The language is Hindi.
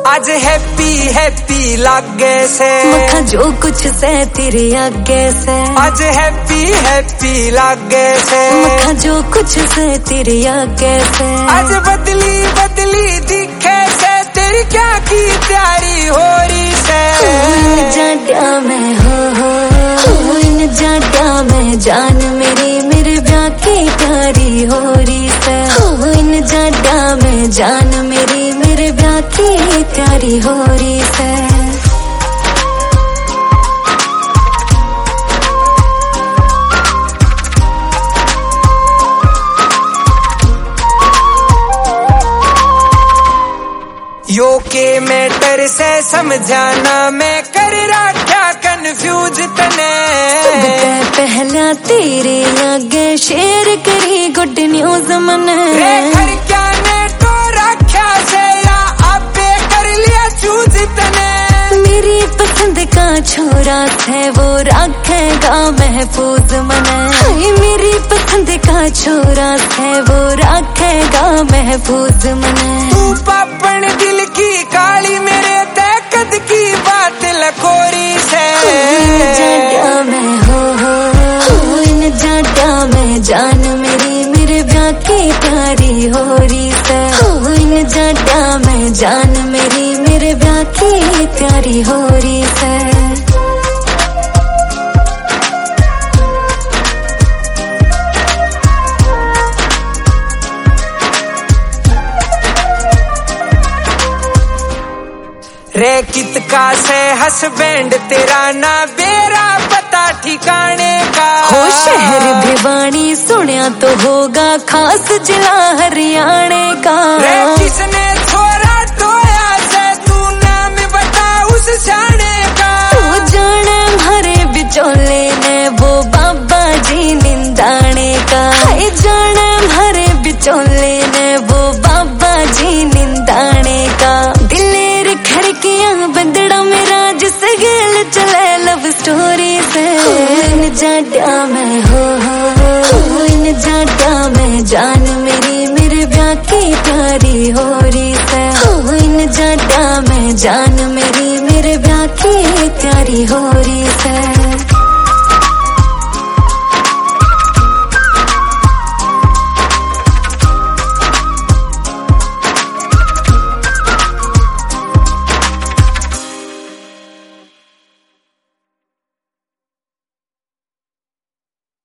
आज हैप्पी हैप्पी लागे से मखा जो कुछ से तेरे आगे से। आज हैप्पी हैप्पी लागे से मखा जो कुछ से तेरे आगे से। आज बदली बदली दिखे से तेरी क्या की तैयारी हो रही से। इन जाड्या में हो इन जाड्या में जान मेरी मेरे ब्याह की तैयारी हो रही से। इन जाड्या में जान मेरी मेरे ब्याह की तैयारी हो रही से। यो के मैटर से समझाना मैं कर रखा कंफ्यूज तने। पहला तेरे आगे शेयर करी गुड न्यूज मने। घर क्या ने तो रखा से या आपे कर लिया चूज तने। मेरी पसंद का छोरा है वो रखेगा महफूज मने। मेरी पसंद का छोरा है वो रखेगा महफूज मने। तू पापन दिल की काली मेरे तकद की बात लखोरी से। इन जाड्या में हो इन जाड्या में जान मेरी मेरे ब्याह की तैयारी हो रही से। इन जाड्या में जान मेरी मेरे ब्याह की तैयारी हो रही से। रे कितका से हस्बैंड तेरा ना बेरा पता ठिकाने का। हो शहर भिवानी सुनिया तो होगा खास जिला हरियाणे का। रे किसने छोरा टोया से तू नाम बता उस जाने का। तू जाने हमारे बिचौले ने वो बाबा जी निंदाने का। जाने हमारे बिचौले ने वो बाबा जी निंदाने का। दिलेर खड़कियां बंदड़ा मेरा जिस गेल चले लव स्टोरी से। इन जाड्या में हो इन जाड्या में जान मेरी मेरे ब्याह की तैयारी हो रही से। इन जाड्या में जान मेरी मेरे ब्याह की तैयारी हो रही से।